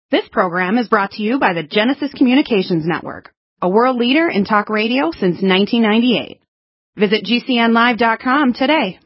This program is brought to you by the Genesis Communications Network, a world leader in talk radio since 1998. Visit GCNlive.com today.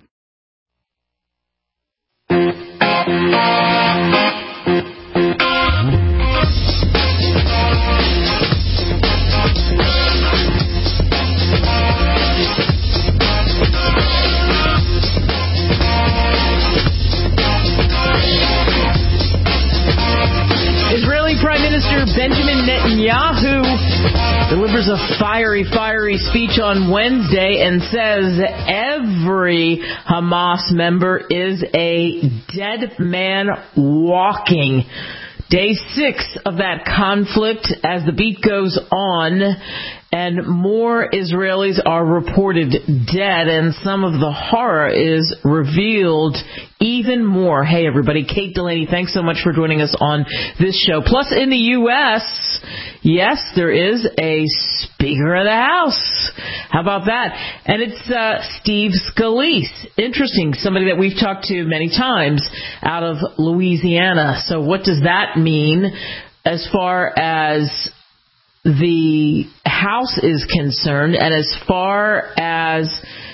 Israeli Prime Minister Benjamin Netanyahu delivers a fiery speech on Wednesday and says every Hamas member is a dead man walking. Day 6 of that conflict as the beat goes on, and more Israelis are reported dead, and some of the horror is revealed even more. Hey, everybody, Kate Delaney, thanks so much for joining us on this show. Plus, in the U.S., yes, there is a Speaker of the House. How about that? And it's Steve Scalise. Interesting, somebody that we've talked to many times out of Louisiana. So what does that mean as far as the House is concerned, and as far as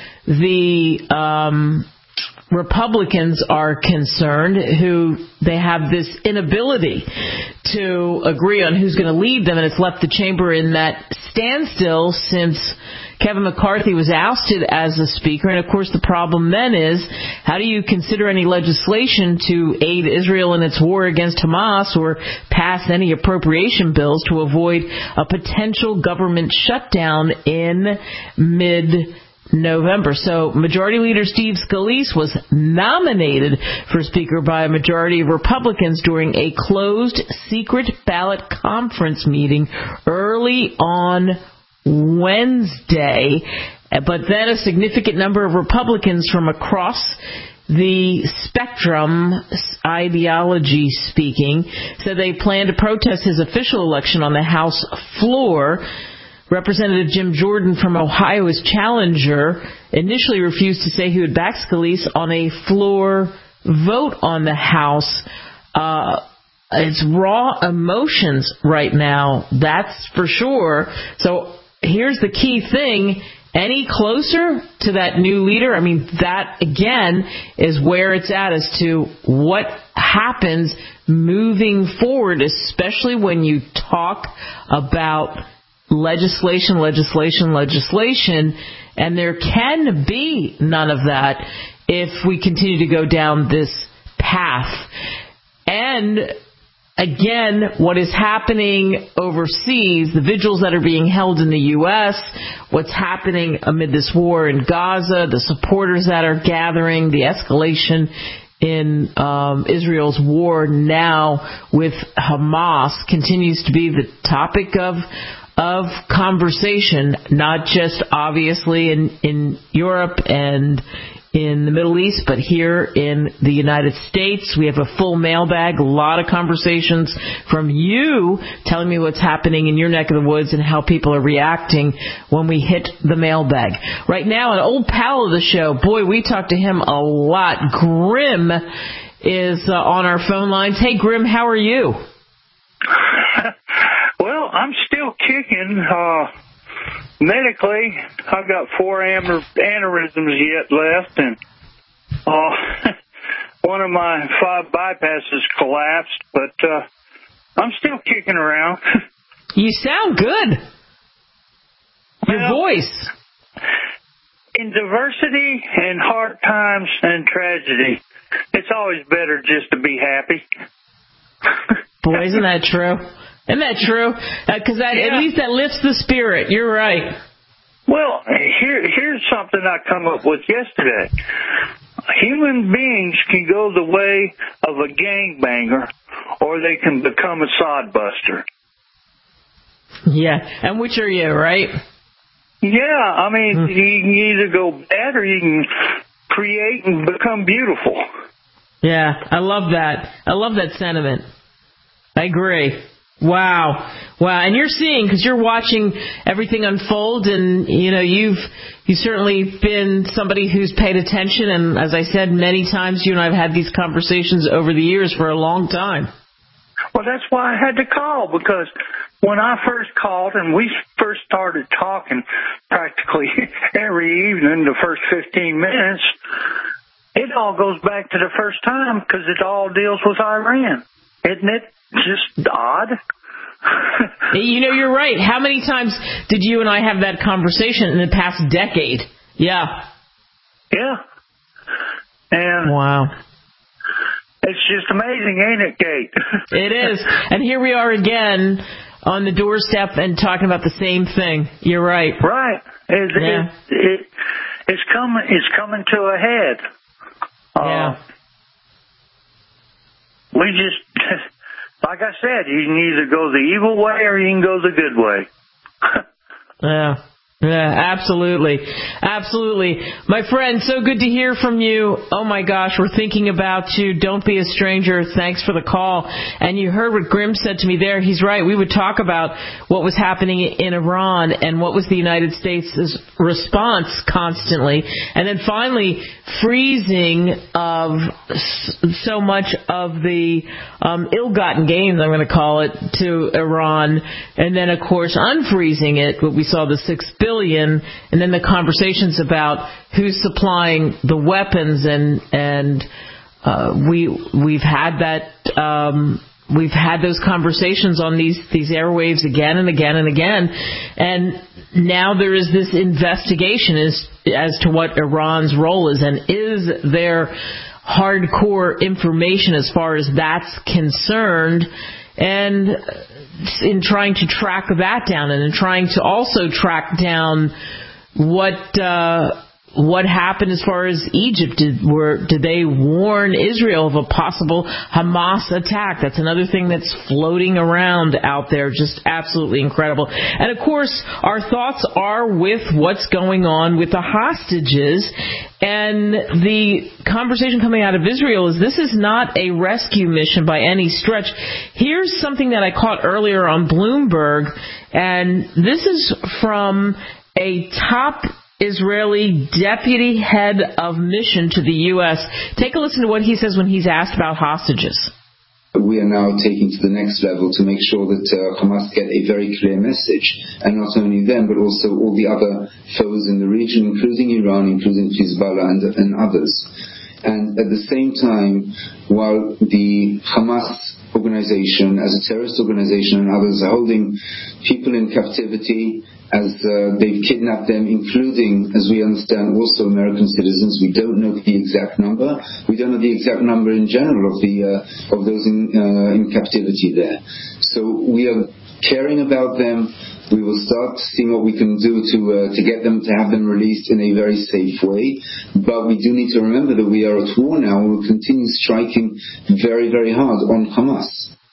the Republicans are concerned, who they have this inability to agree on who's going to lead them, and it's left the chamber in that standstill since Kevin McCarthy was ousted as the speaker. And of course the problem then is, how do you consider any legislation to aid Israel in its war against Hamas, or pass any appropriation bills to avoid a potential government shutdown in mid-November? So Majority Leader Steve Scalise was nominated for Speaker by a majority of Republicans during a closed secret ballot conference meeting early on Wednesday. But then a significant number of Republicans from across the spectrum, ideology speaking, said they plan to protest his official election on the House floor. Representative Jim Jordan from Ohio, his challenger, initially refused to say he would back Scalise on a floor vote on the House. It's raw emotions right now, that's for sure. So here's the key thing. Any closer to that new leader? I mean, that, again, is where it's at as to what happens moving forward, especially when you talk about legislation, and there can be none of that if we continue to go down this path. And again, what is happening overseas, the vigils that are being held in the U.S., what's happening amid this war in Gaza, the supporters that are gathering, the escalation in Israel's war now with Hamas continues to be the topic of conversation, not just obviously in Europe and in the Middle East, but here in the United States. We have a full mailbag, a lot of conversations from you telling me what's happening in your neck of the woods and how people are reacting when we hit the mailbag. Right now, an old pal of the show, boy, we talk to him a lot. Grim is on our phone lines. Hey, Grim, how are you? Well, I'm still kicking. Medically, I've got 4 aneurysms yet left, and one of my 5 bypasses collapsed, but I'm still kicking around. You sound good. Your voice. In diversity and hard times and tragedy, it's always better just to be happy. Boy, isn't that true? Isn't that true? Because at least that lifts the spirit. You're right. Well, here's something I come up with yesterday. Human beings can go the way of a gangbanger, or they can become a sodbuster. Yeah, and which are you, right? Yeah, I mean, you can either go bad or you can create and become beautiful. Yeah, I love that. I love that sentiment. I agree. Wow. And you're seeing, because you're watching everything unfold, and you've certainly been somebody who's paid attention, and as I said many times, you and I have had these conversations over the years for a long time. Well, that's why I had to call, because when I first called and we first started talking practically every evening, the first 15 minutes, it all goes back to the first time because it all deals with Iran. Isn't it just odd? You know, you're right. How many times did you and I have that conversation in the past decade? Yeah. Yeah. And wow. It's just amazing, ain't it, Kate? It is. And here we are again on the doorstep and talking about the same thing. You're right. Right. It's coming to a head. Yeah. We just, like I said, you can either go the evil way or you can go the good way. Yeah. Yeah, absolutely. Absolutely. My friend, so good to hear from you. Oh my gosh, we're thinking about you. Don't be a stranger. Thanks for the call. And you heard what Grim said to me there. He's right. We would talk about what was happening in Iran and what was the United States' response constantly. And then finally, freezing of so much of the ill-gotten gains, I'm going to call it, to Iran. And then, of course, unfreezing it. We saw the $6 billion, and then the conversations about who's supplying the weapons, and we've had that. We've had those conversations on these airwaves again and again and again, and now there is this investigation as to what Iran's role is, and is there hardcore information as far as that's concerned, and in trying to track that down, and in trying to also track down what happened as far as Egypt. Did they warn Israel of a possible Hamas attack? That's another thing that's floating around out there. Just absolutely incredible. And of course, our thoughts are with what's going on with the hostages. And the conversation coming out of Israel is this is not a rescue mission by any stretch. Here's something that I caught earlier on Bloomberg, and this is from a top Israeli deputy head of mission to the U.S. Take a listen to what he says when he's asked about hostages. We are now taking to the next level to make sure that Hamas get a very clear message, and not only them, but also all the other foes in the region, including Iran, including Hezbollah and others. And at the same time, while the Hamas organization, as a terrorist organization, and others are holding people in captivity, as they've kidnapped them, including, as we understand, also American citizens. We don't know the exact number. We don't know the exact number in general of those in captivity there. So we are caring about them. We will start seeing what we can do to get them, to have them released in a very safe way. But we do need to remember that we are at war now, and we'll continue striking very, very hard on Hamas.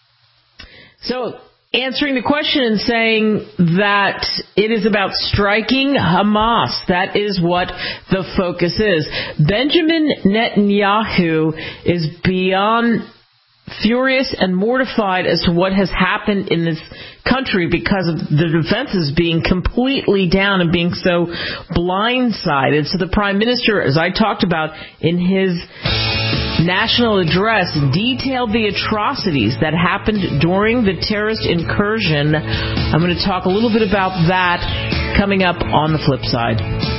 So, answering the question and saying that it is about striking Hamas. That is what the focus is. Benjamin Netanyahu is beyond furious and mortified as to what has happened in this country because of the defenses being completely down and being so blindsided. So the Prime Minister, as I talked about in his national address, detailed the atrocities that happened during the terrorist incursion. I'm going to talk a little bit about that coming up on the flip side.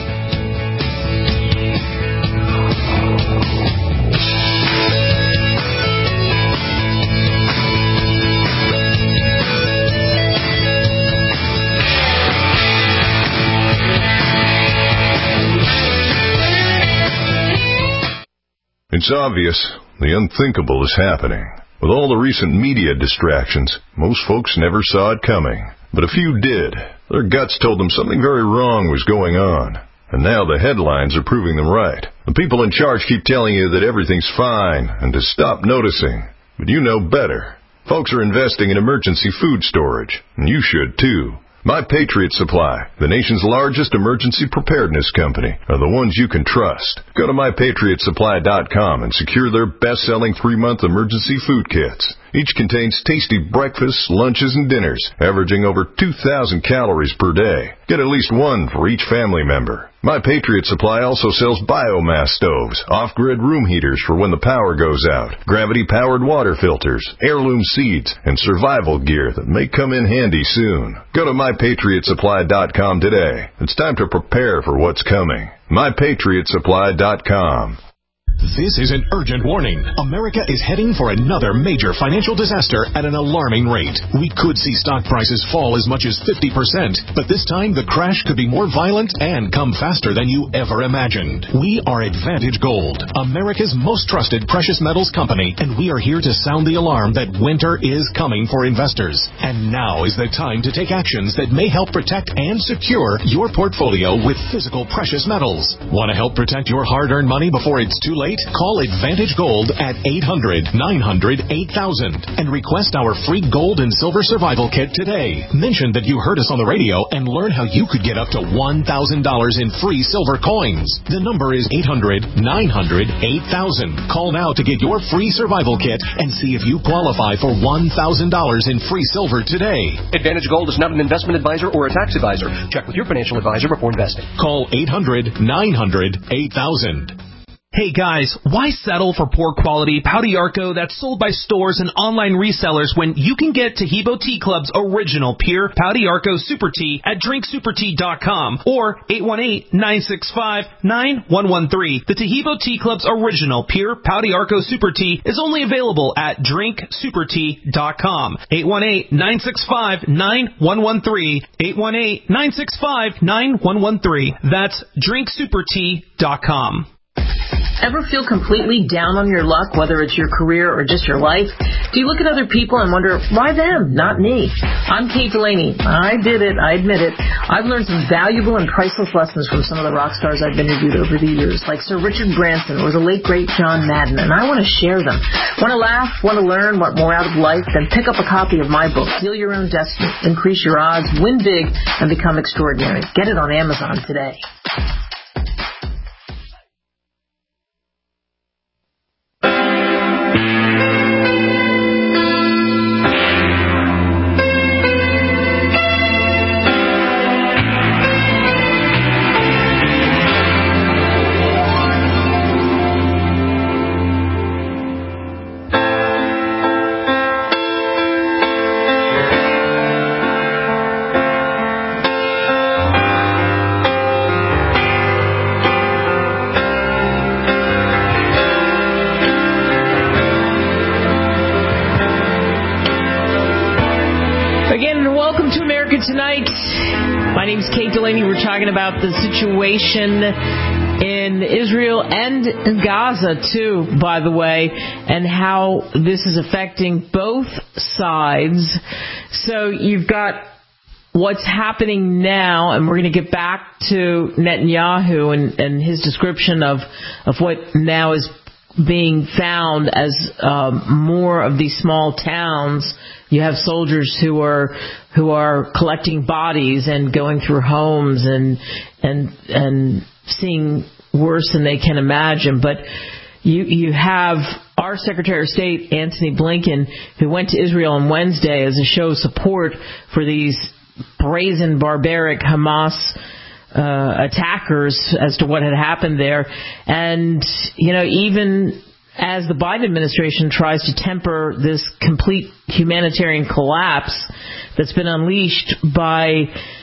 It's obvious the unthinkable is happening. With all the recent media distractions, most folks never saw it coming. But a few did. Their guts told them something very wrong was going on. And now the headlines are proving them right. The people in charge keep telling you that everything's fine and to stop noticing. But you know better. Folks are investing in emergency food storage, and you should too. My Patriot Supply, the nation's largest emergency preparedness company, are the ones you can trust. Go to MyPatriotSupply.com and secure their best-selling 3-month emergency food kits. Each contains tasty breakfasts, lunches, and dinners, averaging over 2,000 calories per day. Get at least one for each family member. My Patriot Supply also sells biomass stoves, off-grid room heaters for when the power goes out, gravity-powered water filters, heirloom seeds, and survival gear that may come in handy soon. Go to MyPatriotSupply.com today. It's time to prepare for what's coming. MyPatriotSupply.com. This is an urgent warning. America is heading for another major financial disaster at an alarming rate. We could see stock prices fall as much as 50%, but this time the crash could be more violent and come faster than you ever imagined. We are Advantage Gold, America's most trusted precious metals company, and we are here to sound the alarm that winter is coming for investors. And now is the time to take actions that may help protect and secure your portfolio with physical precious metals. Want to help protect your hard-earned money before it's too late? Call Advantage Gold at 800-900-8000 and request our free gold and silver survival kit today. Mention that you heard us on the radio and learn how you could get up to $1,000 in free silver coins. The number is 800-900-8000. Call now to get your free survival kit and see if you qualify for $1,000 in free silver today. Advantage Gold is not an investment advisor or a tax advisor. Check with your financial advisor before investing. Call 800-900-8000. Hey guys, why settle for poor quality Pau d'Arco that's sold by stores and online resellers when you can get Taheebo Tea Club's original pure Pau d'Arco Super Tea at drinksupertea.com or 818-965-9113. The Taheebo Tea Club's original pure Pau d'Arco Super Tea is only available at drinksupertea.com. 818-965-9113. 818-965-9113. That's drinksupertea.com. Ever feel completely down on your luck, whether it's your career or just your life? Do you look at other people and wonder, why them, not me? I'm Kate Delaney. I did it. I admit it. I've learned some valuable and priceless lessons from some of the rock stars I've interviewed over the years, like Sir Richard Branson or the late, great John Madden, and I want to share them. Want to laugh, want to learn, want more out of life? Then pick up a copy of my book, Deal Your Own Destiny, Increase Your Odds, Win Big, and Become Extraordinary. Get it on Amazon today. Tonight, my name is Kate Delaney. We're talking about the situation in Israel and Gaza, too, by the way, and how this is affecting both sides. So you've got what's happening now, and we're going to get back to Netanyahu and his description of what now is being found as more of these small towns. You have soldiers who are collecting bodies and going through homes and seeing worse than they can imagine. But you have our Secretary of State, Antony Blinken, who went to Israel on Wednesday as a show of support for these brazen, barbaric Hamas attackers as to what had happened there. And, even as the Biden administration tries to temper this complete humanitarian collapse that's been unleashed by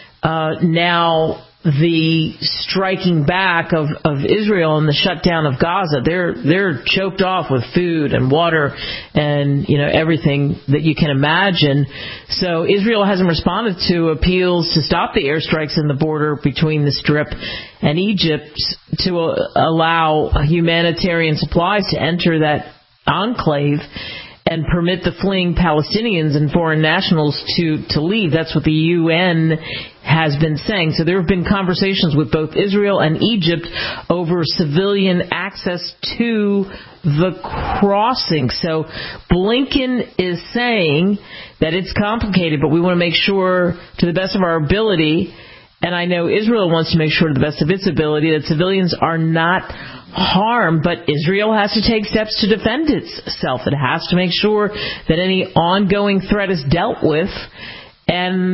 now the striking back of Israel and the shutdown of Gaza, they're choked off with food and water and everything that you can imagine. So Israel hasn't responded to appeals to stop the airstrikes in the border between the Strip and Egypt to allow humanitarian supplies to enter that enclave and permit the fleeing Palestinians and foreign nationals to leave. That's what the UN has been saying. So there have been conversations with both Israel and Egypt over civilian access to the crossing. So Blinken is saying that it's complicated, but we want to make sure to the best of our ability, and I know Israel wants to make sure to the best of its ability, that civilians are not harm, but Israel has to take steps to defend itself. It has to make sure that any ongoing threat is dealt with. And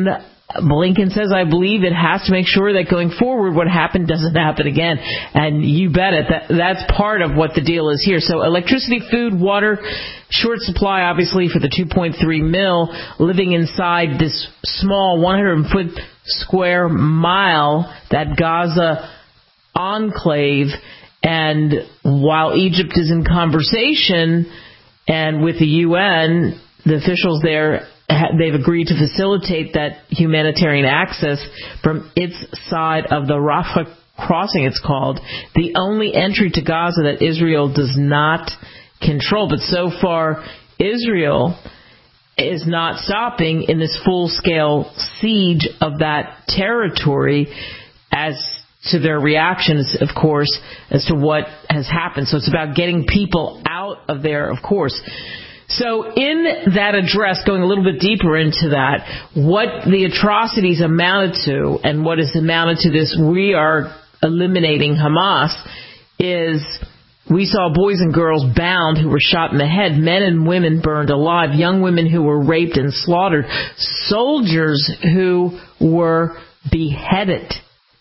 Blinken says, I believe it has to make sure that going forward what happened doesn't happen again. And you bet it. That's part of what the deal is here. So electricity, food, water, short supply, obviously, for the 2.3 million living inside this small 100-foot square mile, that Gaza enclave. And while Egypt is in conversation and with the UN, the officials there, they've agreed to facilitate that humanitarian access from its side of the Rafah crossing, it's called, the only entry to Gaza that Israel does not control. But so far, Israel is not stopping in this full-scale siege of that territory as to their reactions, of course, as to what has happened. So it's about getting people out of there, of course. So in that address, going a little bit deeper into that, what the atrocities amounted to and what is amounted to this, we are eliminating Hamas, is we saw boys and girls bound who were shot in the head, men and women burned alive, young women who were raped and slaughtered, soldiers who were beheaded.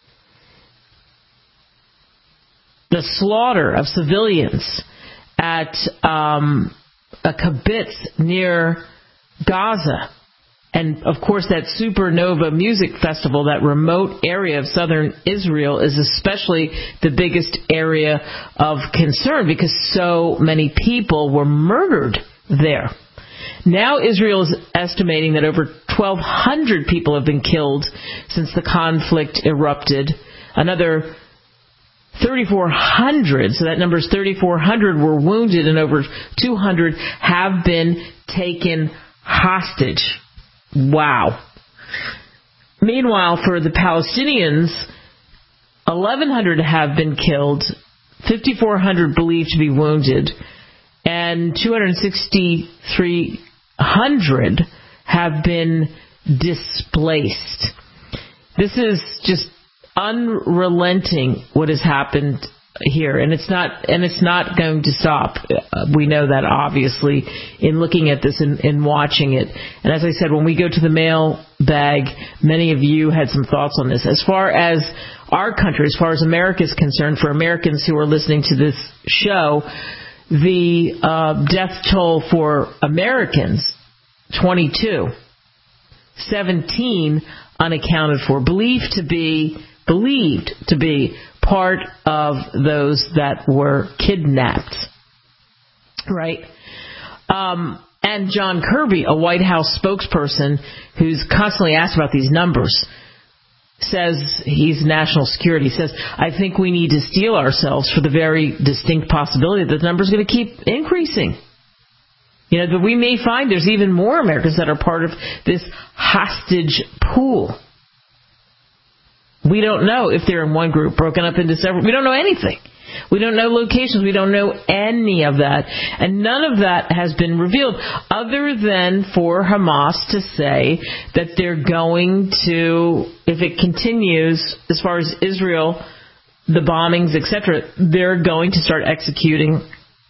The slaughter of civilians at a kibbutz near Gaza. And, of course, that Supernova Music Festival, that remote area of southern Israel, is especially the biggest area of concern because so many people were murdered there. Now Israel is estimating that over 1,200 people have been killed since the conflict erupted. Another 3,400, so that number is 3,400 were wounded and over 200 have been taken hostage. Wow. Meanwhile, for the Palestinians, 1,100 have been killed, 5,400 believed to be wounded, and 2,6,300 have been displaced. This is just unrelenting what has happened here, and it's not going to stop. We know that, obviously, in looking at this and watching it. And as I said, when we go to the mail bag, many of you had some thoughts on this. As far as our country, as far as America is concerned, for Americans who are listening to this show, the death toll for Americans, 22, 17 unaccounted for, believed to be part of those that were kidnapped, right? And John Kirby, a White House spokesperson who's constantly asked about these numbers, says, he's national security, says, I think we need to steel ourselves for the very distinct possibility that the number's going to keep increasing. You know, that we may find there's even more Americans that are part of this hostage pool. We don't know if they're in one group, broken up into several. We don't know anything. We don't know locations. We don't know any of that. And none of that has been revealed other than for Hamas to say that they're going to, if it continues, as far as Israel, the bombings, etc., they're going to start executing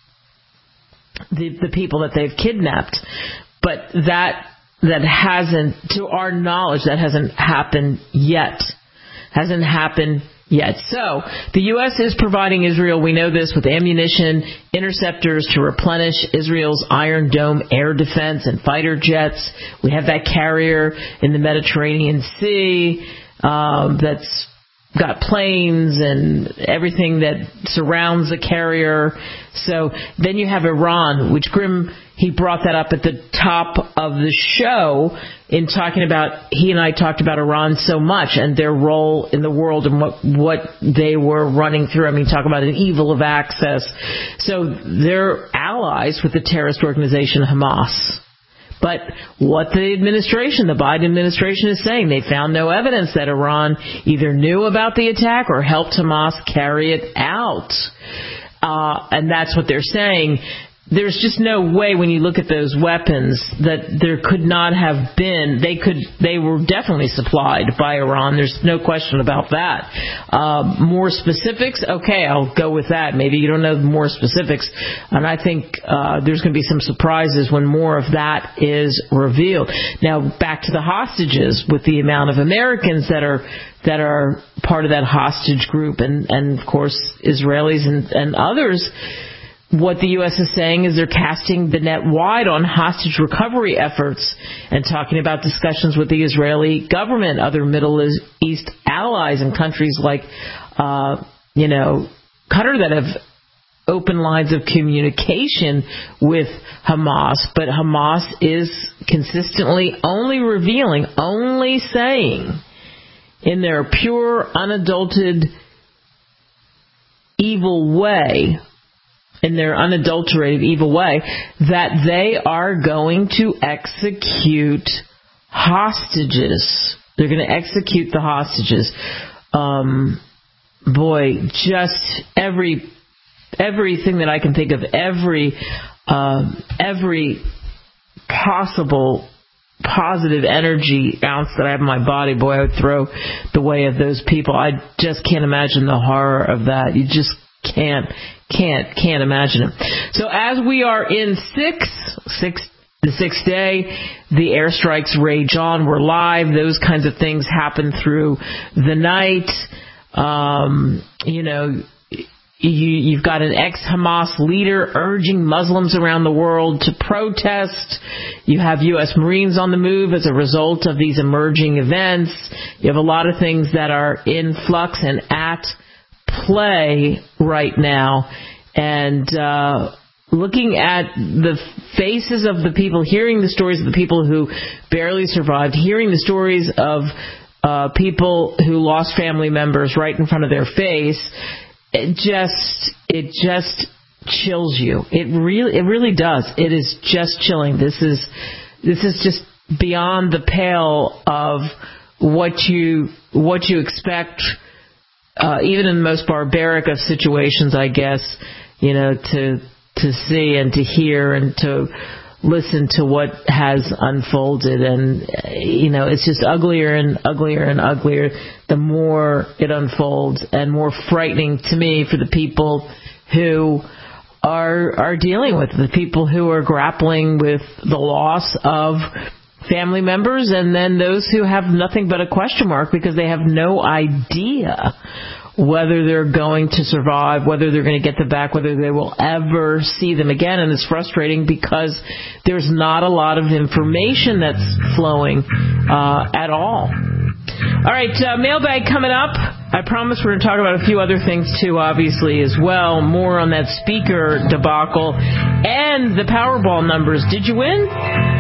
the people that they've kidnapped. But that hasn't, to our knowledge, that hasn't happened yet. Hasn't happened yet. So, the U.S. is providing Israel, we know this, with ammunition, interceptors to replenish Israel's Iron Dome air defense and fighter jets. We have that carrier in the Mediterranean Sea that's got planes and everything that surrounds the carrier. So then you have Iran, which Grim, he brought that up at the top of the show in talking about, he and I talked about Iran so much and their role in the world and what they were running through. I mean, talk about an evil of access. So they're allies with the terrorist organization Hamas. But what the Biden administration is saying, they found no evidence that Iran either knew about the attack or helped Hamas carry it out. And that's what they're saying. there's just no way when you look at those weapons that there could not have been. They were definitely supplied by Iran. There's no question about that. More specifics, okay, I'll go with that. Maybe you don't know more specifics, and I think there's going to be some surprises when more of that is revealed. Now back to the hostages, with the amount of Americans that are part of that hostage group, and of course Israelis and others. What the U.S. is saying is they're casting the net wide on hostage recovery efforts and talking about discussions with the Israeli government, other Middle East allies, and countries like, Qatar that have open lines of communication with Hamas. But Hamas is consistently only saying in their pure, unadulterated, evil way, that they are going to execute hostages. They're going to execute the hostages. Just everything that I can think of, every possible positive energy ounce that I have in my body, I would throw the way of those people. I just can't imagine the horror of that. You just can't imagine it. So as we are in the sixth day, the airstrikes rage on. We're live. Those kinds of things happen through the night. You've got an ex-Hamas leader urging Muslims around the world to protest. You have U.S. Marines on the move as a result of these emerging events. You have a lot of things that are in flux and at play right now. And looking at the faces of the people, hearing the stories of the people who barely survived, hearing the stories of people who lost family members right in front of their face, it just chills you. It really does. It is just chilling. This is just beyond the pale of what you expect, even in the most barbaric of situations, I guess, to see and to hear and to listen to what has unfolded. And, it's just uglier and uglier and uglier the more it unfolds, and more frightening to me for the people who are dealing with it, the people who are grappling with the loss of family members, and then those who have nothing but a question mark because they have no idea whether they're going to survive, whether they're going to get them back, whether they will ever see them again. And it's frustrating because there's not a lot of information that's flowing at all. All right, mailbag coming up. I promise we're going to talk about a few other things, too, obviously, as well. More on that speaker debacle and the Powerball numbers. Did you win?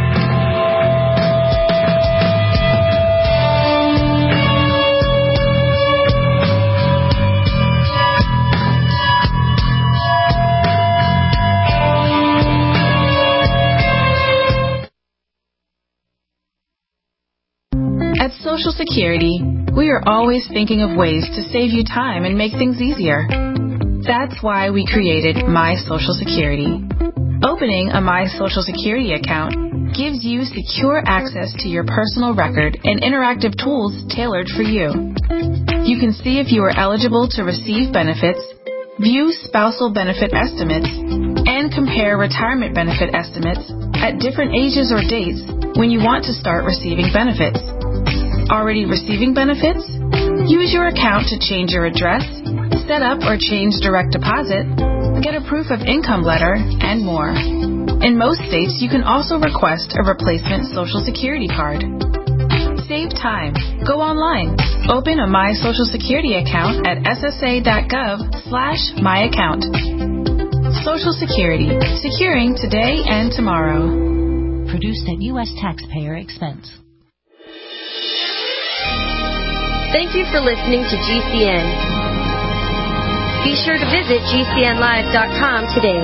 At Social Security, we are always thinking of ways to save you time and make things easier. That's why we created My Social Security. Opening a My Social Security account gives you secure access to your personal record and interactive tools tailored for you. You can see if you are eligible to receive benefits, view spousal benefit estimates, and compare retirement benefit estimates at different ages or dates when you want to start receiving benefits. Already receiving benefits? Use your account to change your address, set up or change direct deposit, get a proof of income letter, and more. In most states, you can also request a replacement Social Security card. Save time. Go online. Open a My Social Security account at ssa.gov/myaccount. Social Security. Securing today and tomorrow. Produced at U.S. taxpayer expense. Thank you for listening to GCN. Be sure to visit GCNlive.com today.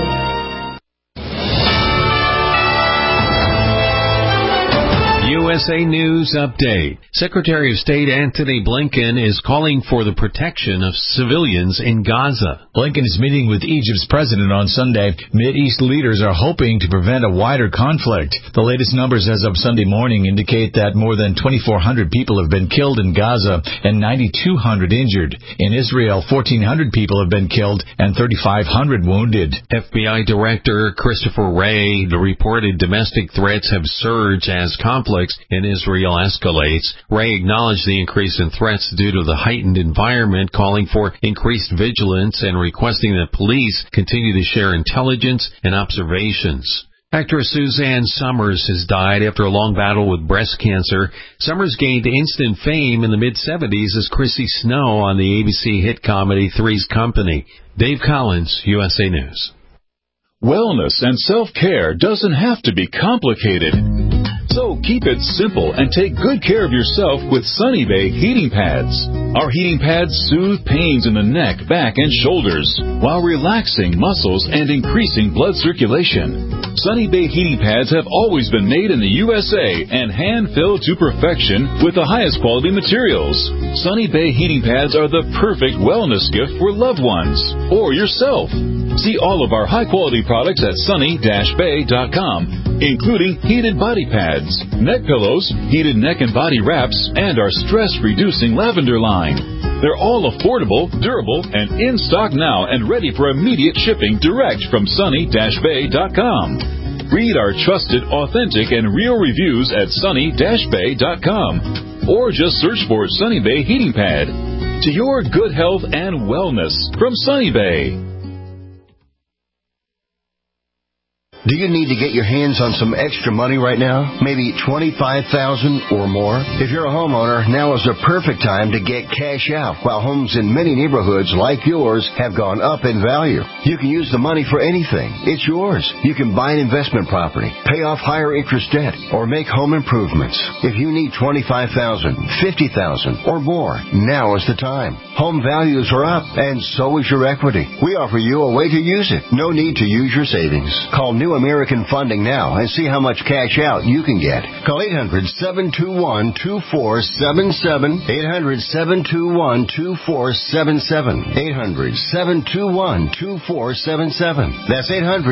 USA News Update. Secretary of State Antony Blinken is calling for the protection of civilians in Gaza. Blinken is meeting with Egypt's president on Sunday. Mideast leaders are hoping to prevent a wider conflict. The latest numbers as of Sunday morning indicate that more than 2,400 people have been killed in Gaza and 9,200 injured. In Israel, 1,400 people have been killed and 3,500 wounded. FBI Director Christopher Wray, the reported domestic threats have surged as conflicts in Israel escalates. Wray acknowledged the increase in threats due to the heightened environment, calling for increased vigilance and requesting that police continue to share intelligence and observations. Actress Suzanne Summers has died after a long battle with breast cancer. Summers gained instant fame in the mid-70s as Chrissy Snow on the ABC hit comedy Three's Company. Dave Collins, USA News. Wellness and self-care doesn't have to be complicated. So keep it simple and take good care of yourself with Sunny Bay heating pads. Our heating pads soothe pains in the neck, back, and shoulders while relaxing muscles and increasing blood circulation. Sunny Bay heating pads have always been made in the USA and hand-filled to perfection with the highest quality materials. Sunny Bay heating pads are the perfect wellness gift for loved ones or yourself. See all of our high-quality products at sunny-bay.com, including heated body pads, neck pillows, heated neck and body wraps, and our stress-reducing lavender line. They're all affordable, durable, and in stock now and ready for immediate shipping direct from sunny-bay.com. Read our trusted, authentic, and real reviews at sunny-bay.com or just search for Sunny Bay Heating Pad. To your good health and wellness from Sunny Bay. Do you need to get your hands on some extra money right now? Maybe $25,000 or more? If you're a homeowner, now is the perfect time to get cash out while homes in many neighborhoods like yours have gone up in value. You can use the money for anything. It's yours. You can buy an investment property, pay off higher interest debt, or make home improvements. If you need $25,000, $50,000 or more, now is the time. Home values are up, and so is your equity. We offer you a way to use it. No need to use your savings. Call New American Funding now and see how much cash out you can get. Call 800-721-2477. 800-721-2477. 800-721-2477. That's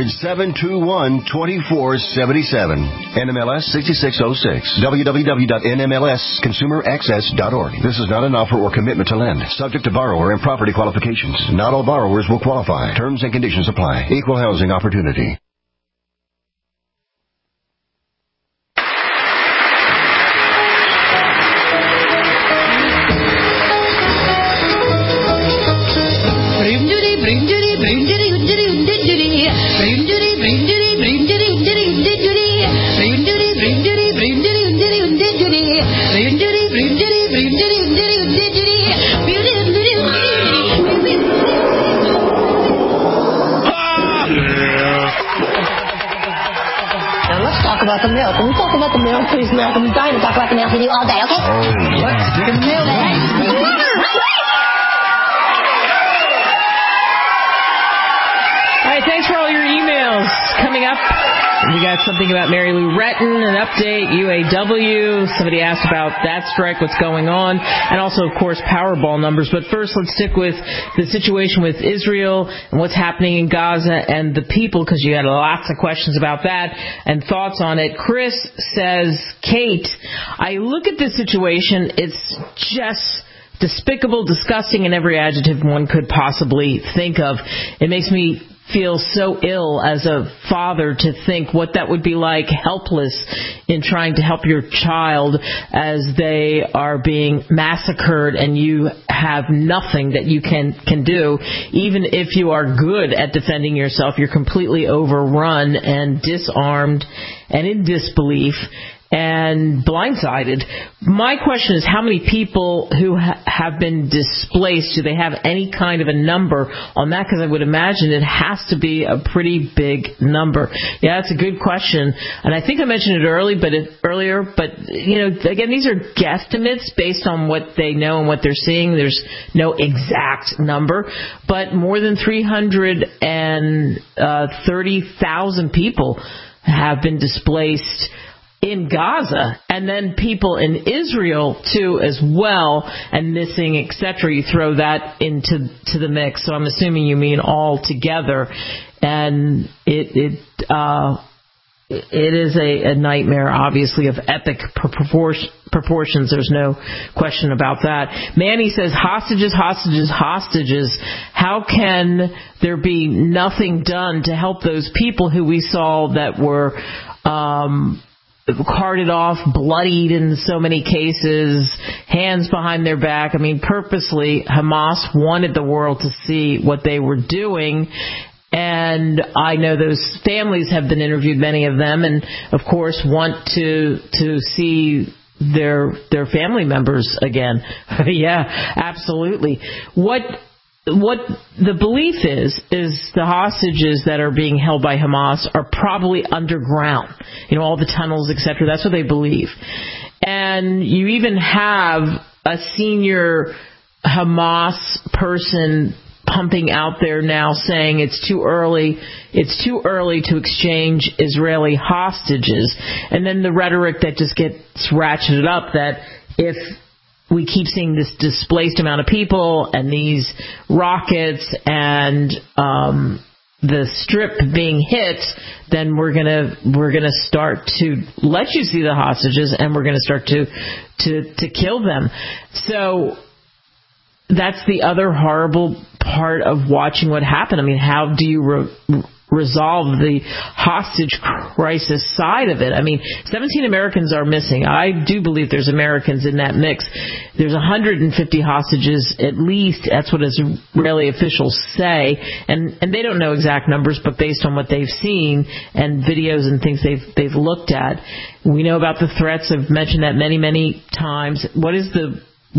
800-721-2477. NMLS 6606. www.nmlsconsumeraccess.org. This is not an offer or commitment to lend. Subject to borrower and property qualifications. Not all borrowers will qualify. Terms and conditions apply. Equal housing opportunity. About the milk. When we talk about the milk, please, milk, I'm dying to talk about the milk with you all day, okay? Oh, let's get the milk. All right, thanks for all your emails. Coming up, we got something about Mary Lou Retton, an update, UAW. Somebody asked about that strike, what's going on, and also, of course, Powerball numbers. But first, let's stick with the situation with Israel and what's happening in Gaza and the people, because you had lots of questions about that and thoughts on it. Chris says, Kate, I look at this situation, it's just despicable, disgusting, and every adjective one could possibly think of. It makes me feel so ill as a father to think what that would be like, helpless in trying to help your child as they are being massacred and you have nothing that you can do. Even if you are good at defending yourself, you're completely overrun and disarmed and in disbelief and blindsided. My question is, how many people who have been displaced, do they have any kind of a number on that? Because I would imagine it has to be a pretty big number. Yeah, that's a good question. And I think I mentioned it earlier, but, you know, again, these are guesstimates based on what they know and what they're seeing. There's no exact number, but more than 330,000 people have been displaced in Gaza, and then people in Israel too as well, and missing, etc. You throw that into the mix. So I'm assuming you mean all together, and it is a nightmare, obviously, of epic proportions. There's no question about that. Manny says, hostages, hostages, hostages. How can there be nothing done to help those people who we saw that were carted off, bloodied in so many cases, hands behind their back? I mean, purposely, Hamas wanted the world to see what they were doing. And I know those families have been interviewed, many of them, and of course want to see their family members again. Yeah, absolutely. What the belief is the hostages that are being held by Hamas are probably underground. All the tunnels, etc. That's what they believe. And you even have a senior Hamas person pumping out there now saying it's too early to exchange Israeli hostages. And then the rhetoric that just gets ratcheted up, that if we keep seeing this displaced amount of people and these rockets and the strip being hit, then we're gonna start to let you see the hostages, and we're gonna start to kill them. So that's the other horrible part of watching what happened. I mean, how do you resolve the hostage crisis side of it? I mean, 17 Americans are missing. I do believe there's Americans in that mix. There's 150 hostages at least. That's what Israeli officials say. And they don't know exact numbers, but based on what they've seen and videos and things they've looked at, we know about the threats. I've mentioned that many, many times. What is the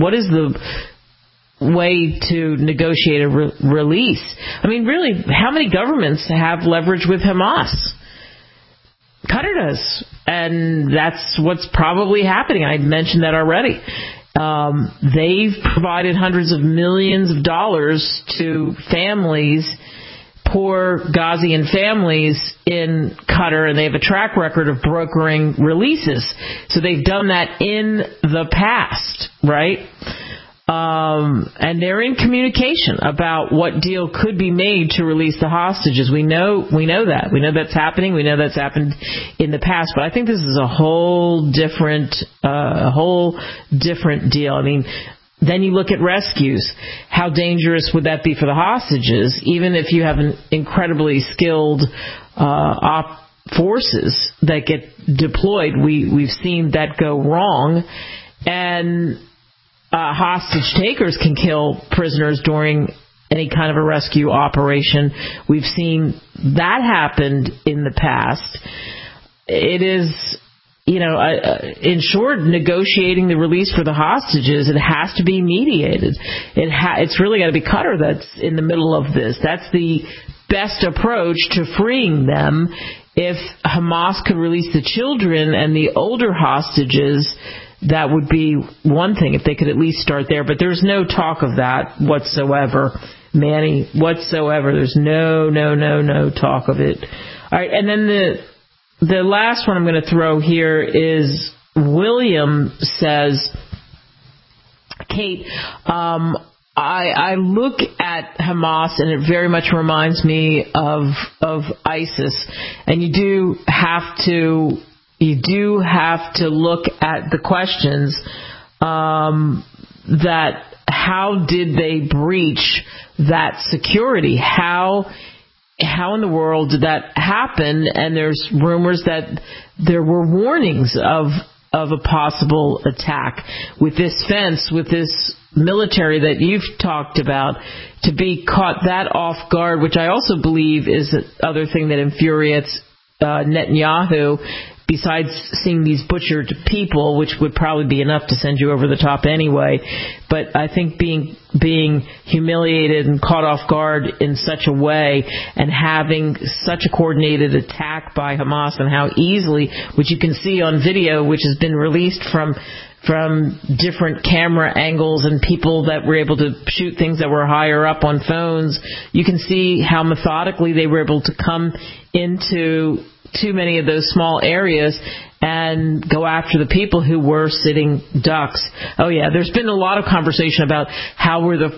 way to negotiate a release? I mean, really, how many governments have leverage with Hamas? Qatar does, and that's what's probably happening. I mentioned that already. They've provided hundreds of millions of dollars to families, poor Ghazian families in Qatar, and they have a track record of brokering releases. So they've done that in the past, right? And they're in communication about what deal could be made to release the hostages. We know that. We know that's happening. We know that's happened in the past. But I think this is a whole different deal. I mean, then you look at rescues. How dangerous would that be for the hostages? Even if you have an incredibly skilled forces that get deployed, we've seen that go wrong. And hostage takers can kill prisoners during any kind of a rescue operation. We've seen that happened in the past. It is, in short, negotiating the release for the hostages. It has to be mediated. It's really got to be Qatar that's in the middle of this. That's the best approach to freeing them. If Hamas could release the children and the older hostages, that would be one thing, if they could at least start there. But there's no talk of that whatsoever, Manny, whatsoever. There's no talk of it. All right, and then the last one I'm going to throw here is William says, Kate, I look at Hamas and it very much reminds me of ISIS, and you do have to look at the questions that how did they breach that security? How in the world did that happen? And there's rumors that there were warnings of a possible attack with this fence, with this military that you've talked about, to be caught that off guard, which I also believe is the other thing that infuriates Netanyahu, besides seeing these butchered people, which would probably be enough to send you over the top anyway. But I think being humiliated and caught off guard in such a way, and having such a coordinated attack by Hamas, and how easily, which you can see on video, which has been released from different camera angles and people that were able to shoot things that were higher up on phones, you can see how methodically they were able to come into too many of those small areas and go after the people who were sitting ducks. Oh yeah, there's been a lot of conversation about how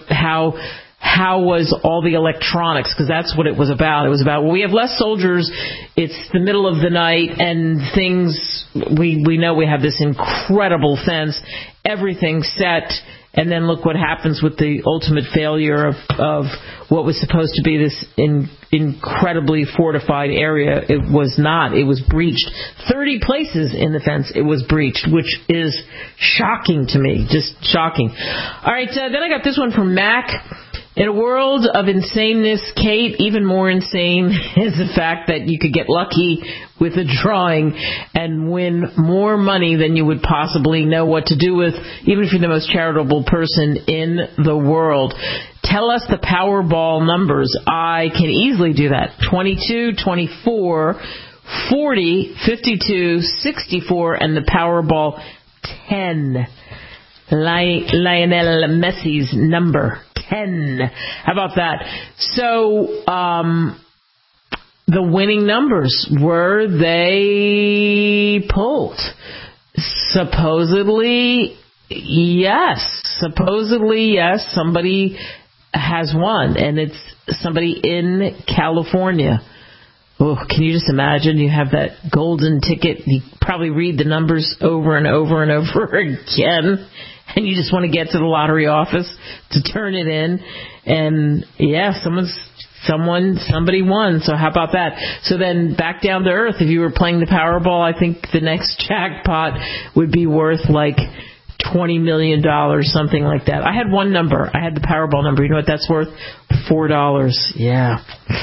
was all the electronics, because that's what it was about. It was about, well, we have less soldiers, it's the middle of the night, and things, we know we have this incredible fence, everything's set, and then look what happens with the ultimate failure of what was supposed to be this incredibly fortified area. It was not. It was breached. 30 places in the fence it was breached, which is shocking to me. Just shocking. All right, then I got this one from Mac. In a world of insaneness, Kate, even more insane is the fact that you could get lucky with a drawing and win more money than you would possibly know what to do with, even if you're the most charitable person in the world. Tell us the Powerball numbers. I can easily do that. 22, 24, 40, 52, 64, and the Powerball 10. Lionel Messi's number 10. How about that? So, the winning numbers, were they pulled? Supposedly, yes. Somebody has won, and it's somebody in California. Oh, can you just imagine? You have that golden ticket. You probably read the numbers over and over and over again, and you just want to get to the lottery office to turn it in. And yeah, somebody won. So how about that? So then back down to earth. If you were playing the Powerball, I think the next jackpot would be worth like $20 million, something like that. I had one number. I had the Powerball number. You know what that's worth? $4. Yeah.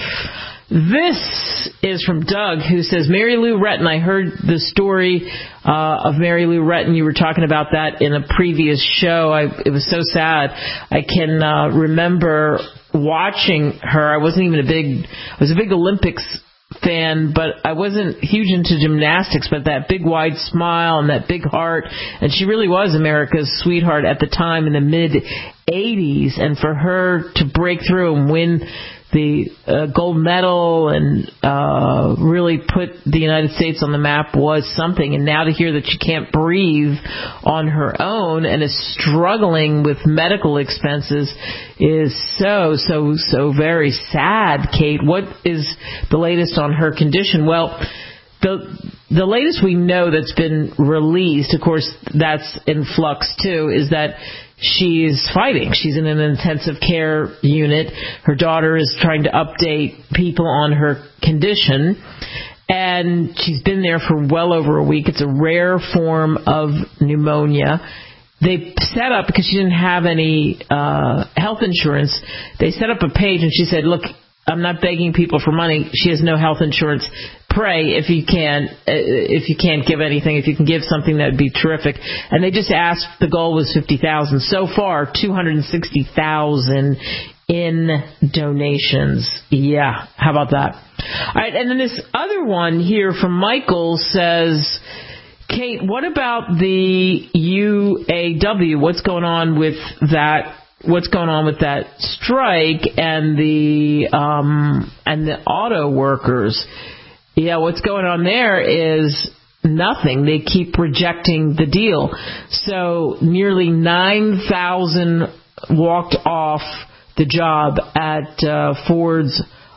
This is from Doug, who says, Mary Lou Retton. I heard the story of Mary Lou Retton. You were talking about that in a previous show. It was so sad. I can remember watching her. I was a big Olympics fan, but I wasn't huge into gymnastics, but that big wide smile and that big heart, and she really was America's sweetheart at the time in the mid-'80s, and for her to break through and win the gold medal and really put the United States on the map was something. And now to hear that she can't breathe on her own and is struggling with medical expenses is so very sad. Kate, what is the latest on her condition? Well, the latest we know that's been released, of course, that's in flux too, is that she's fighting. She's in an intensive care unit. Her daughter is trying to update people on her condition, and she's been there for well over a week. It's a rare form of pneumonia. They set up, because she didn't have any health insurance, they set up a page, and she said, look, I'm not begging people for money. She has no health insurance. Pray if you can't give anything. If you can give something, that'd be terrific. And they just asked. The goal was $50,000. So far, $260,000 in donations. Yeah, how about that? All right, and then this other one here from Michael says, Kate, what about the UAW? What's going on with that? What's going on with that strike and the auto workers? Yeah, what's going on there is nothing. They keep rejecting the deal. So nearly 9,000 walked off the job at Ford's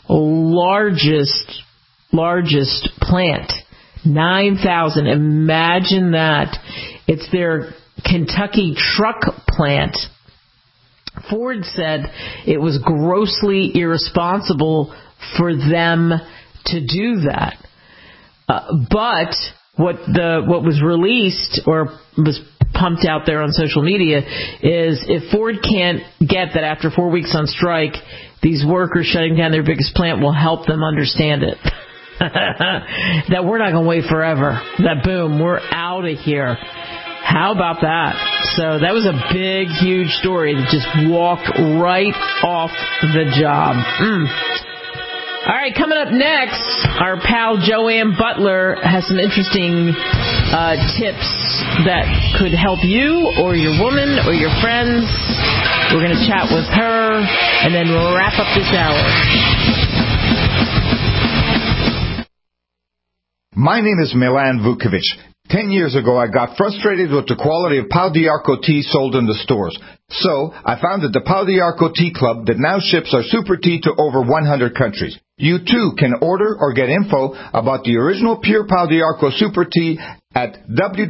largest plant. 9,000. Imagine that. It's their Kentucky truck plant. Ford said it was grossly irresponsible for them to do that. But what was released or was pumped out there on social media is if Ford can't get that after 4 weeks on strike, these workers shutting down their biggest plant will help them understand it. That we're not going to wait forever. That boom, we're out of here. How about that? So that was a big, huge story that just walked right off the job. All right, coming up next, our pal Joanne Butler has some interesting tips that could help you or your woman or your friends. We're going to chat with her and then we'll wrap up this hour. My name is Milan Vukovic. 10 years ago, I got frustrated with the quality of Pau d'Arco tea sold in the stores. So, I founded the Pau d'Arco Tea Club that now ships our super tea to over 100 countries. You too can order or get info about the original pure Pau d'Arco super tea at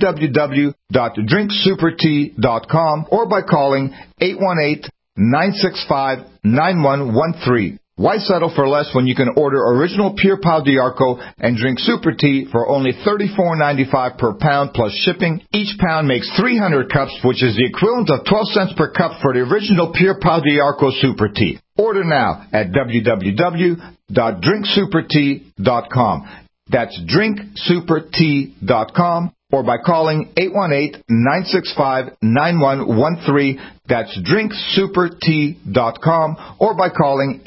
www.drinksupertea.com or by calling 818-965-9113. Why settle for less when you can order original pure Pau d'Arco and drink super tea for only $34.95 per pound plus shipping? Each pound makes 300 cups, which is the equivalent of 12 cents per cup for the original pure Pau d'Arco super tea. Order now at www.drinksupertea.com. That's drinksupertea.com or by calling 818-965-9113. That's drinksupertea.com or by calling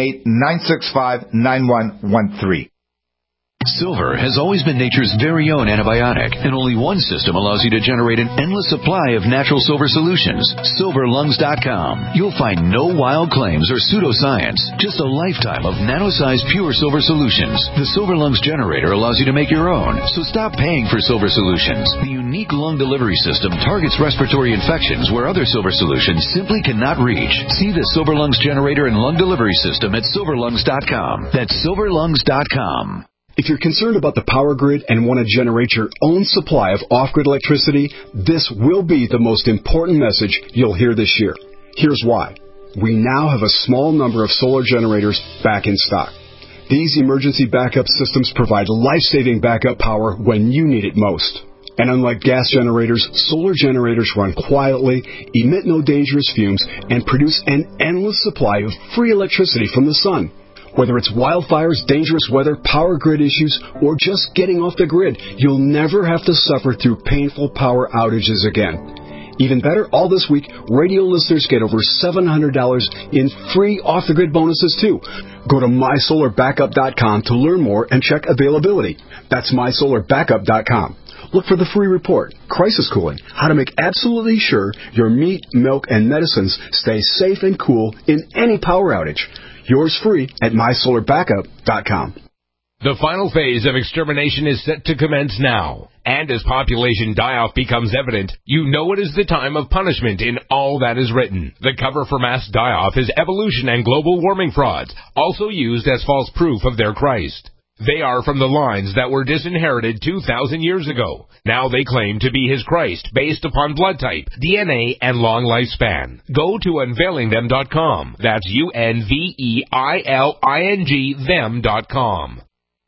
818-965-9113. Silver has always been nature's very own antibiotic, and only one system allows you to generate an endless supply of natural silver solutions. SilverLungs.com. You'll find no wild claims or pseudoscience, just a lifetime of nano-sized pure silver solutions. The Silver Lungs generator allows you to make your own, so stop paying for silver solutions. The unique lung delivery system targets respiratory infections where other silver solutions simply cannot reach. See the Silver Lungs generator and lung delivery system at SilverLungs.com. That's SilverLungs.com. If you're concerned about the power grid and want to generate your own supply of off-grid electricity, this will be the most important message you'll hear this year. Here's why. We now have a small number of solar generators back in stock. These emergency backup systems provide life-saving backup power when you need it most. And unlike gas generators, solar generators run quietly, emit no dangerous fumes, and produce an endless supply of free electricity from the sun. Whether it's wildfires, dangerous weather, power grid issues, or just getting off the grid, you'll never have to suffer through painful power outages again. Even better, all this week, radio listeners get over $700 in free off-the-grid bonuses, too. Go to MySolarBackup.com to learn more and check availability. That's MySolarBackup.com. Look for the free report, Crisis Cooling, how to make absolutely sure your meat, milk, and medicines stay safe and cool in any power outage. Yours free at MySolarBackup.com. The final phase of extermination is set to commence now. And as population die-off becomes evident, you know it is the time of punishment in all that is written. The cover for mass die-off is evolution and global warming frauds, also used as false proof of their Christ. They are from the lines that were disinherited 2,000 years ago. Now they claim to be his Christ based upon blood type, DNA, and long lifespan. Go to unveilingthem.com. That's UNVEILING them.com.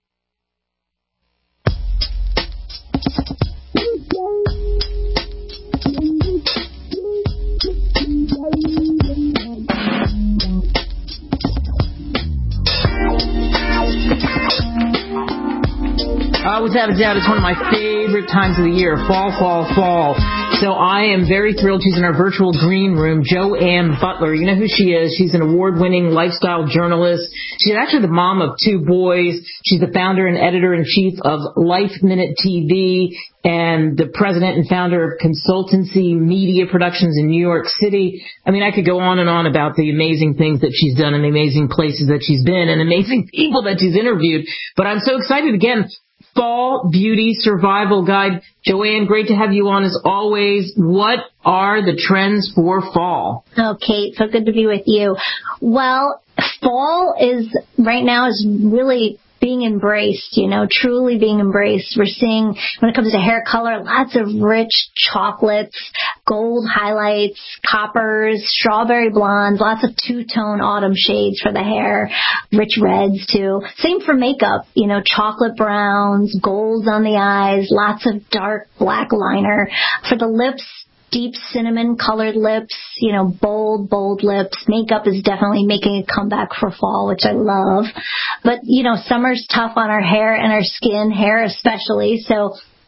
Without a doubt, it's one of my favorite times of the year, fall. So I am very thrilled. She's in our virtual green room, Joanne Butler. You know who she is. She's an award-winning lifestyle journalist. She's actually the mom of 2 boys. She's the founder and editor-in-chief of Life Minute TV and the president and founder of Consultancy Media Productions in New York City. I mean, I could go on and on about the amazing things that she's done and the amazing places that she's been and amazing people that she's interviewed. But I'm so excited again. Fall Beauty Survival Guide. Joanne, great to have you on as always. What are the trends for fall? Oh, Kate, so good to be with you. Well, fall right now is really being embraced, truly being embraced. We're seeing, when it comes to hair color, lots of rich chocolates, gold highlights, coppers, strawberry blondes, lots of two-tone autumn shades for the hair, rich reds too. Same for makeup, chocolate browns, golds on the eyes, lots of dark black liner. For the lips, deep cinnamon colored lips, bold lips. Makeup is definitely making a comeback for fall, which I love. But, summer's tough on our hair and our skin, hair especially. So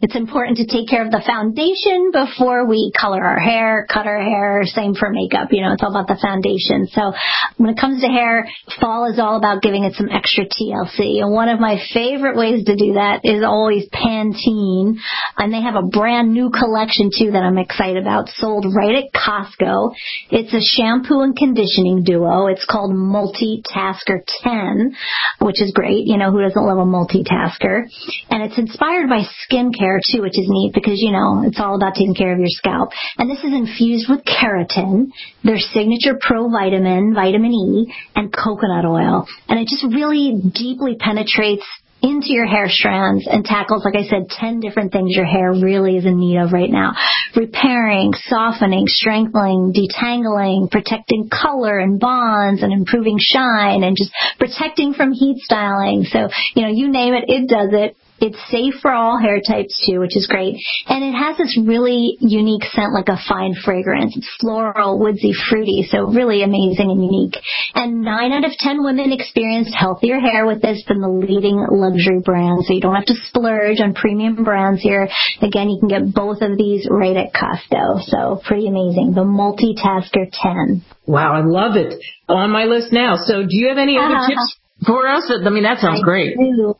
It's important to take care of the foundation before we color our hair, cut our hair, same for makeup. It's all about the foundation. So when it comes to hair, fall is all about giving it some extra TLC. And one of my favorite ways to do that is always Pantene. And they have a brand new collection, too, that I'm excited about, sold right at Costco. It's a shampoo and conditioning duo. It's called Multitasker 10, which is great. Who doesn't love a multitasker? And it's inspired by skincare, too, which is neat because, it's all about taking care of your scalp. And this is infused with keratin, their signature pro vitamin, vitamin E, and coconut oil. And it just really deeply penetrates into your hair strands and tackles, like I said, 10 different things your hair really is in need of right now. Repairing, softening, strengthening, detangling, protecting color and bonds and improving shine and just protecting from heat styling. So, you name it, it does it. It's safe for all hair types, too, which is great. And it has this really unique scent, like a fine fragrance. It's floral, woodsy, fruity, so really amazing and unique. And 9 out of 10 women experienced healthier hair with this than the leading luxury brand. So you don't have to splurge on premium brands here. Again, you can get both of these right at Costco. So pretty amazing. The Multitasker 10. Wow, I love it. On my list now. So do you have any other tips for us? That sounds great.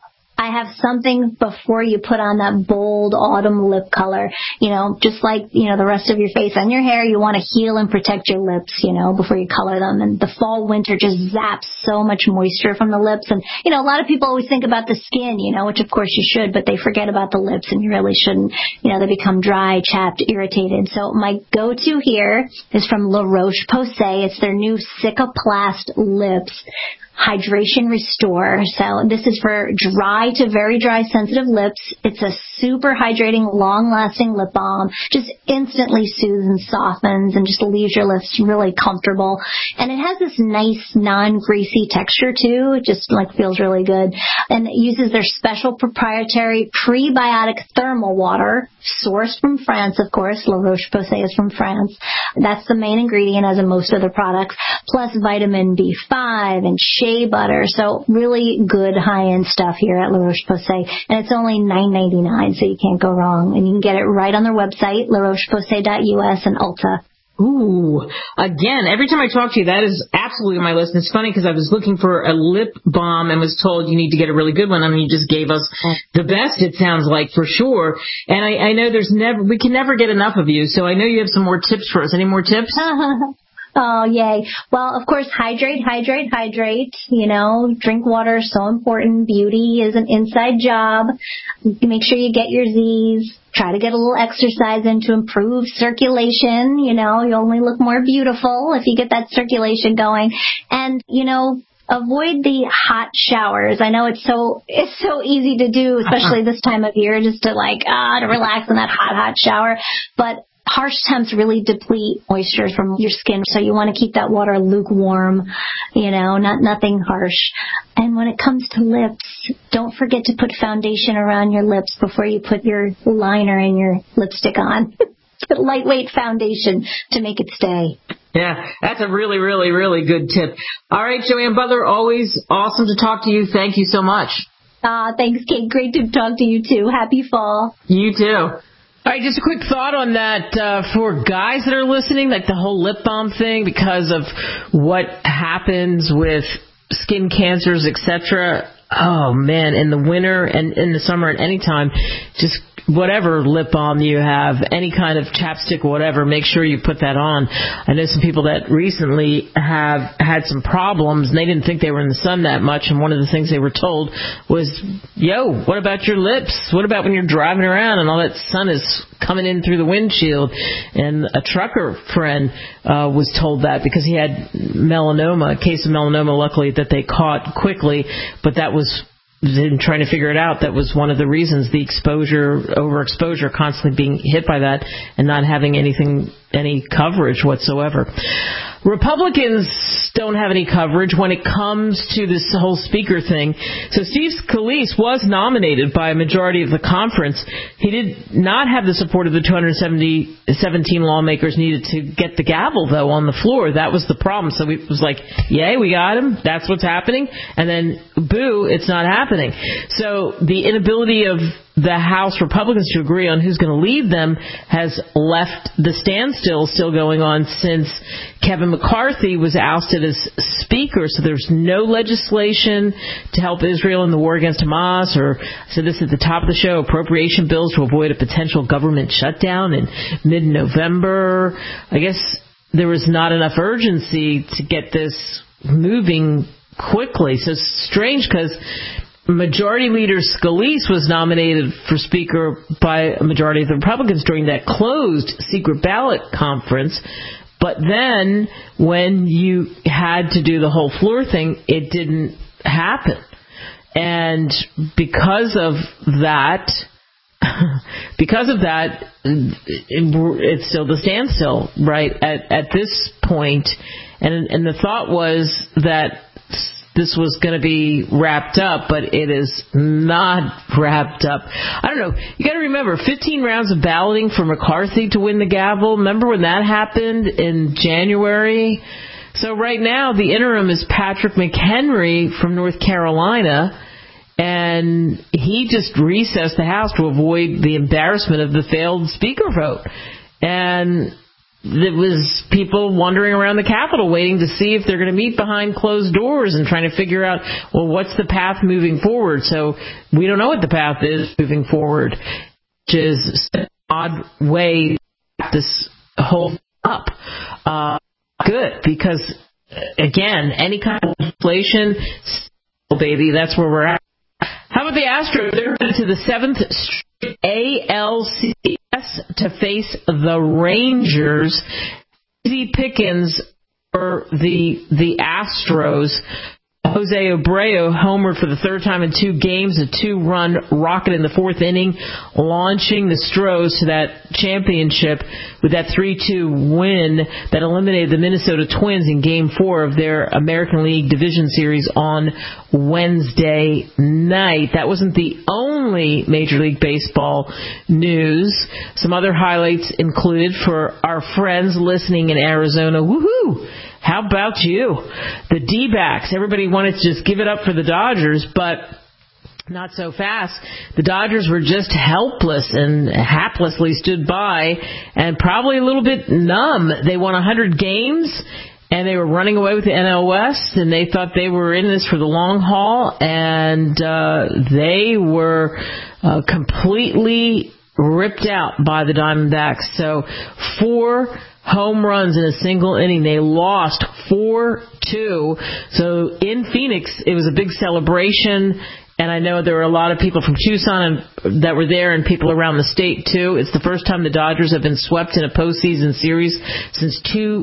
I have something before you put on that bold autumn lip color. Just like, the rest of your face and your hair, you want to heal and protect your lips, before you color them. And the fall, winter just zaps so much moisture from the lips. And, a lot of people always think about the skin, which of course you should, but they forget about the lips and you really shouldn't. They become dry, chapped, irritated. So my go-to here is from La Roche-Posay. It's their new Cicaplast Lips Hydration Restore. So this is for dry to very dry sensitive lips. It's a super hydrating, long-lasting lip balm. Just instantly soothes and softens and just leaves your lips really comfortable. And it has this nice non-greasy texture too. It just feels really good. And it uses their special proprietary prebiotic thermal water, sourced from France, of course. La Roche-Posay is from France. That's the main ingredient, as in most of their products, plus vitamin B5 and shea butter. So really good high-end stuff here at La Roche-Posay. And it's only $9.99, so you can't go wrong. And you can get it right on their website, larocheposay.us and Ulta. Ooh. Again, every time I talk to you, that is absolutely on my list. And it's funny because I was looking for a lip balm and was told you need to get a really good one. And you just gave us the best, it sounds like, for sure. And I know we can never get enough of you. So I know you have some more tips for us. Any more tips? Oh, yay. Well, of course, hydrate. Drink water is so important. Beauty is an inside job. Make sure you get your Z's. Try to get a little exercise in to improve circulation. You only look more beautiful if you get that circulation going. And, avoid the hot showers. I know it's so easy to do, especially this time of year, just to relax in that hot shower. But harsh temps really deplete moisture from your skin, so you want to keep that water lukewarm, nothing harsh. And when it comes to lips, don't forget to put foundation around your lips before you put your liner and your lipstick on. Put lightweight foundation to make it stay. Yeah, that's a really, really, really good tip. All right, Joanne Butler, always awesome to talk to you. Thank you so much. Thanks, Kate. Great to talk to you, too. Happy fall. You too. All right, just a quick thought on that for guys that are listening, like the whole lip balm thing, because of what happens with skin cancers, etc. Oh, man, in the winter and in the summer and any time, just whatever lip balm you have, any kind of chapstick, whatever, make sure you put that on. I know some people that recently have had some problems, and they didn't think they were in the sun that much, and one of the things they were told was, what about your lips? What about when you're driving around and all that sun is coming in through the windshield? And a trucker friend was told that because he had melanoma, a case of melanoma, luckily, that they caught quickly, but that was in trying to figure it out, that was one of the reasons, the overexposure, constantly being hit by that and not having any coverage whatsoever. Republicans don't have any coverage when it comes to this whole speaker thing. So Steve Scalise was nominated by a majority of the conference. He did not have the support of the 217 lawmakers needed to get the gavel, though, on the floor. That was the problem. So it was like, yay, we got him. That's what's happening. And then, boo, it's not happening. So the inability of the House Republicans to agree on who's going to lead them has left the standstill still going on since Kevin McCarthy was ousted as Speaker. So there's no legislation to help Israel in the war against Hamas, or, I said this at the top of the show, appropriation bills to avoid a potential government shutdown in mid-November. I guess there was not enough urgency to get this moving quickly. So it's strange because Majority Leader Scalise was nominated for Speaker by a majority of the Republicans during that closed secret ballot conference. But then when you had to do the whole floor thing, it didn't happen. And because of that, it's still the standstill, right, at this point. And the thought was that this was going to be wrapped up, but it is not wrapped up. I don't know. You got to remember, 15 rounds of balloting for McCarthy to win the gavel. Remember when that happened in January? So right now, the interim is Patrick McHenry from North Carolina, and he just recessed the House to avoid the embarrassment of the failed Speaker vote. And there was people wandering around the Capitol waiting to see if they're going to meet behind closed doors and trying to figure out, well, what's the path moving forward? So we don't know what the path is moving forward, which is an odd way to wrap this whole up. Good, because, again, any kind of legislation, baby, that's where we're at. How about the Astros? They're headed to the 7th straight ALCS to face the Rangers. Easy pickings for the Astros. Jose Abreu homered for the third time in 2 games, a 2-run rocket in the 4th inning, launching the Stros to that championship with that 3-2 win that eliminated the Minnesota Twins in Game 4 of their American League Division Series on Wednesday night. That wasn't the only Major League Baseball news. Some other highlights included for our friends listening in Arizona. Woohoo! How about you? The D-backs. Everybody wanted to just give it up for the Dodgers, but not so fast. The Dodgers were just helpless and haplessly stood by and probably a little bit numb. They won 100 games, and they were running away with the NL West, and they thought they were in this for the long haul, and they were completely ripped out by the Diamondbacks. So 4 home runs in a single inning. They lost 4-2. So in Phoenix, it was a big celebration. And I know there were a lot of people from Tucson that were there and people around the state, too. It's the first time the Dodgers have been swept in a postseason series since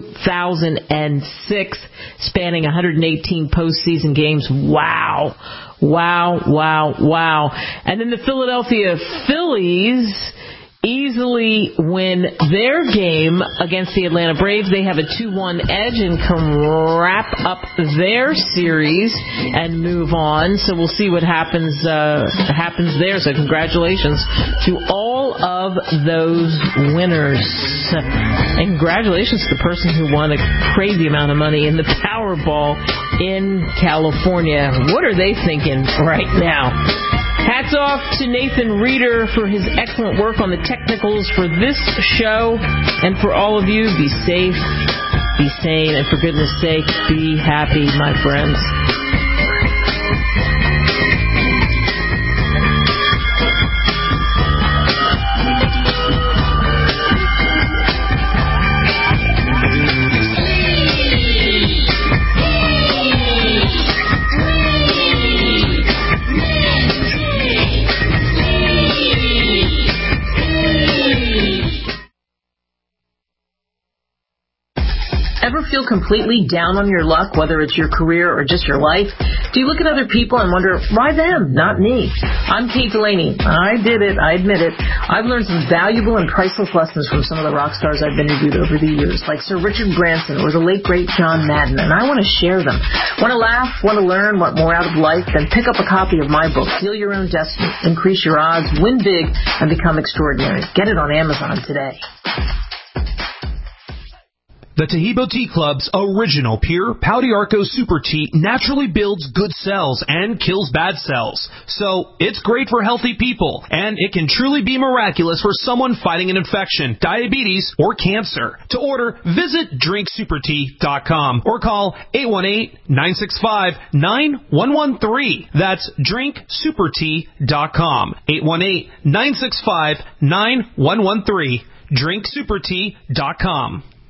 2006, spanning 118 postseason games. Wow. Wow, wow, wow. And then the Philadelphia Phillies easily win their game against the Atlanta Braves. They have a 2-1 edge and can wrap up their series and move on. So we'll see what happens there. So congratulations to all of those winners. And congratulations to the person who won a crazy amount of money in the Powerball in California. What are they thinking right now? Hats off to Nathan Reeder for his excellent work on the technicals for this show. And for all of you, be safe, be sane, and for goodness sake, be happy, my friends. Ever feel completely down on your luck, whether it's your career or just your life? Do you look at other people and wonder, why them, not me? I'm Kate Delaney. I did it. I admit it. I've learned some valuable and priceless lessons from some of the rock stars I've interviewed over the years, like Sir Richard Branson or the late, great John Madden, and I want to share them. Want to laugh? Want to learn? Want more out of life? Then pick up a copy of my book, Heal Your Own Destiny, Increase Your Odds, Win Big, and Become Extraordinary. Get it on Amazon today. The Taheebo Tea Club's original pure Pau d'Arco Super Tea naturally builds good cells and kills bad cells. So it's great for healthy people, and it can truly be miraculous for someone fighting an infection, diabetes, or cancer. To order, visit drinksupertea.com or call 818-965-9113. That's drinksupertea.com. 818-965-9113. drinksupertea.com.